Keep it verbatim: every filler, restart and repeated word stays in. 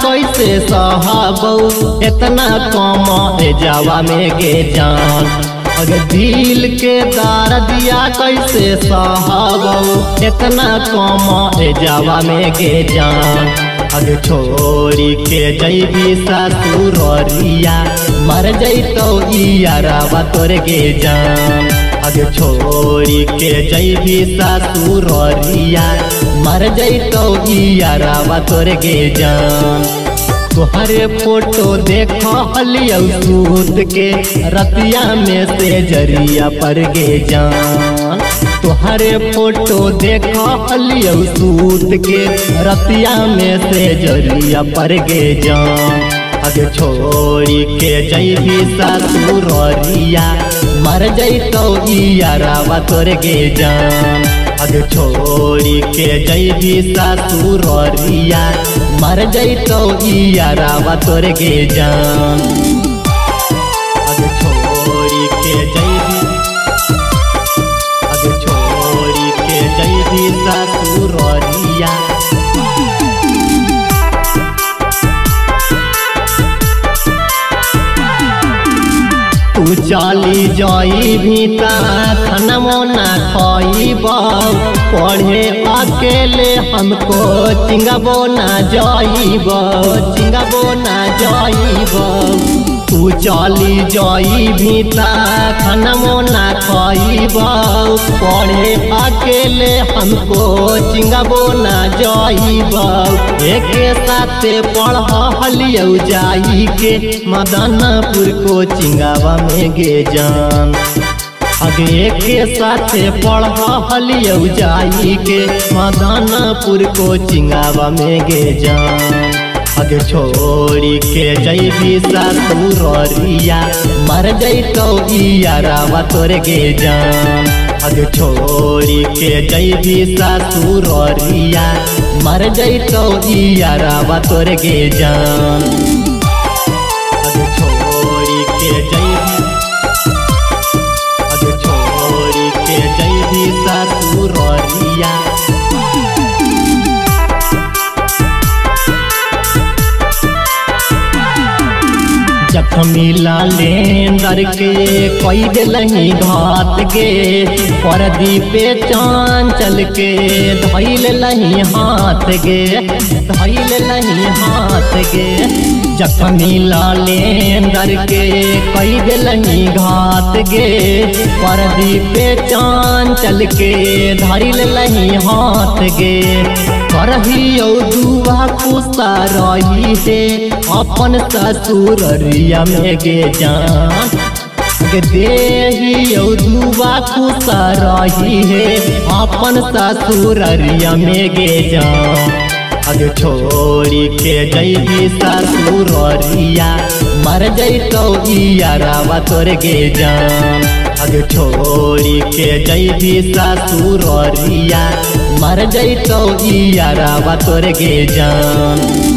कैसे सहबौ इतना कम जावा में गे जान। अगर दिल के दर्दिया कैसे सहबौ इतना कम जावा में गे जान। अगर छोड़ी के जैबी ससुररिया मर जैतौ यारवा तोर गे जान। अगर छोड़ी के जैबी ससुररिया मर जैतौ यारवा तोर गे जान। तोहरे फोटो देखो हलियौ सूत के रतिया में से जरिया पर गे जान। तोहरे फोटो देखो हलियौ सूत के रतिया में से जरिया पर गे जान। अगे छोड़ी के जैबी ससुररिया मर जैतौ यारवा तोर गे जान। अगे छोड़ी के जैबी ससुररिया मर जैतौ यारवा तोर गे जान। अगे छोड़ी के जैबी अगे छोड़ी के जैबी ससुररिया तू चली जाइबी त खानमो ना खइबौ। पढ़े अकेले हमको चिंगबो ना जाइबौ चिंगबो ना जाइबौ। तू चली जाइबी त खानमो ना खइबौ। पढ़े अकेले हमको चिंगबो ना जाइबौ। एक साथे पढ़लियौ जाई के मदनपुर को चिंगावा में गे जान। अगे के साथे पढ़लियौ जाई के मदनपुर को चिंगावा में गे जान। अगे छोड़ी के जैबी ससुररिया मर जैतौ यारवा तोर गे जान। अगे छोड़ी के जैबी ससुररिया मर जैतौ यारवा तोर गे जान। अगे छोड़ी के जैबी अगे छोड़ी के जैबी ससुररिया जखमी लालेंदर के कोई दिलही घात गे। परदीपे चांचल के धैल लही हाथ गे धैल लही हाथ गे। जखमी लालेंदर के कोई दिलही घात गे। परदीपे चांचल के धैल लही हाथ गे। करहियौ दुआ खुशा रही है अपन ससुररिया में गे जान। देहियौ दुआ खुशा रही है अपन ससुररिया में गे जान। अगे छोड़ी के जैबी ससुररिया मर जैतौ यारवा तोर गे जान। अगे छोड़ी के जैबी ससुररिया मर जैतौ यारवा तोर गे जान।